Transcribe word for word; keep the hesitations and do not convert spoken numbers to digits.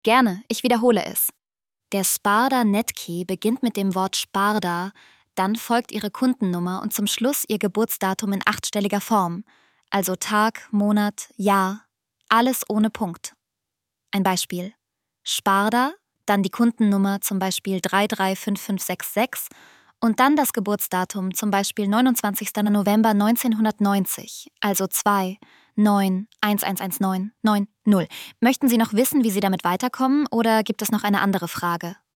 Gerne, ich wiederhole es. Der Sparda-Netkey beginnt mit dem Wort Sparda, dann folgt Ihre Kundennummer und zum Schluss Ihr Geburtsdatum in achtstelliger Form, also Tag, Monat, Jahr, alles ohne Punkt. Ein Beispiel: Sparda, dann die Kundennummer, zum Beispiel drei drei fünf fünf sechs sechs und dann das Geburtsdatum, zum Beispiel neunundzwanzigster November neunzehnhundertneunzig, also zwei neun eins eins eins neun neun null. Möchten Sie noch wissen, wie Sie damit weiterkommen, oder gibt es noch eine andere Frage?